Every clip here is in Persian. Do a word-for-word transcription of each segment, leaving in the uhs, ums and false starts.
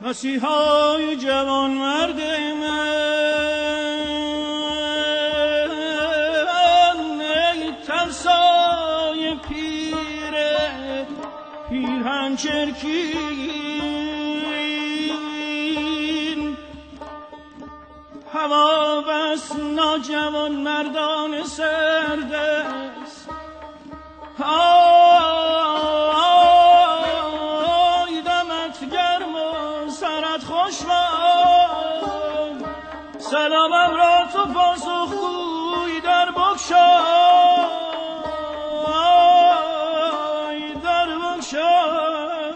مسیحای جوان مرد من، ای ترسای پیره پیرهن چرکین، هوا بس ناجوان مردان سرد است. آی دمت گرم و سرت خوشوار، سلامم را تو پاسخگوی در بگشای، در بگشای.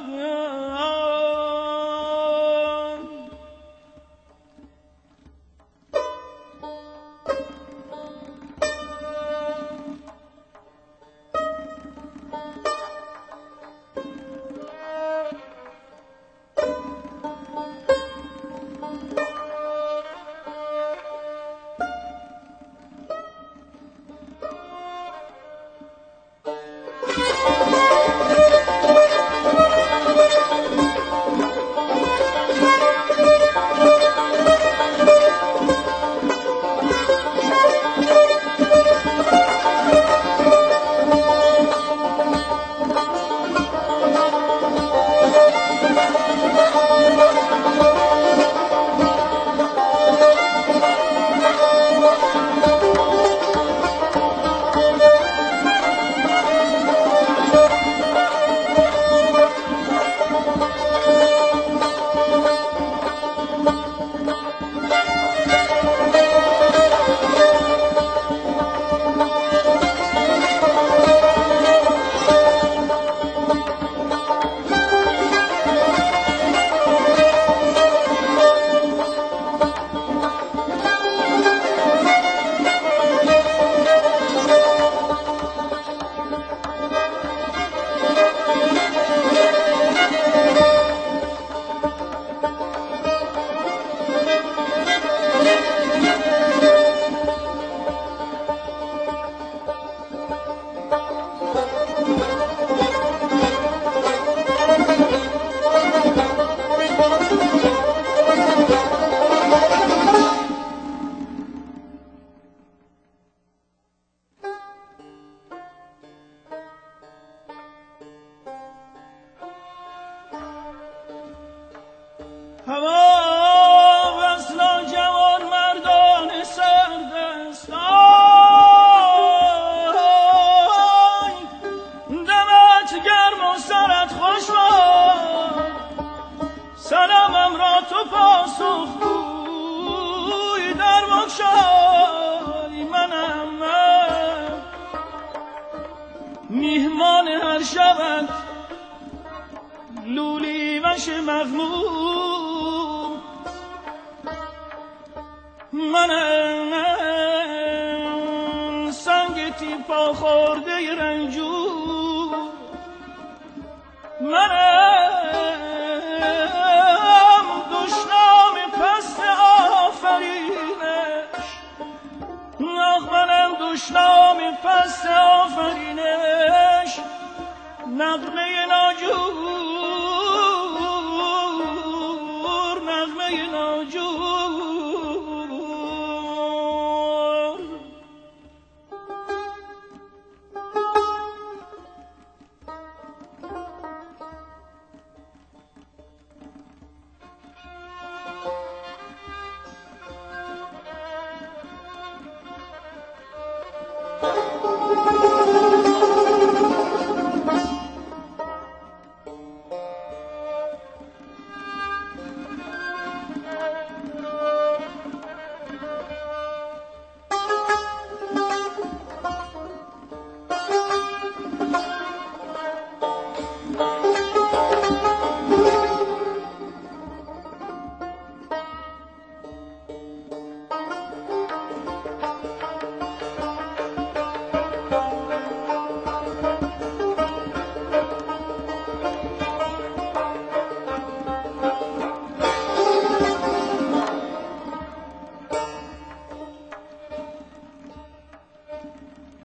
میهمان هر شبت لولی وش مغموم، منم سنگ تیپا خورده رنجور، منم دشنام پست آفرینش، آخ منم دشنام پست آفرینش، نغمه